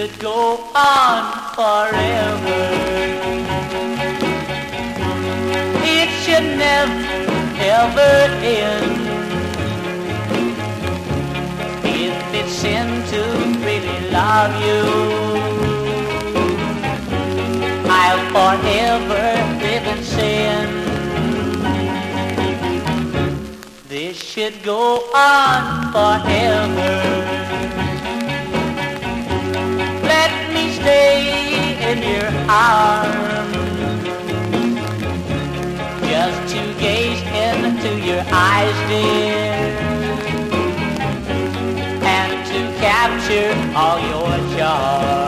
should go on forever. It should never, ever end. If it's sin to really love you, I'll forever live in sin. This should go on forever. Let me stay in your arms, just to gaze into your eyes, dear, and to capture all your charms.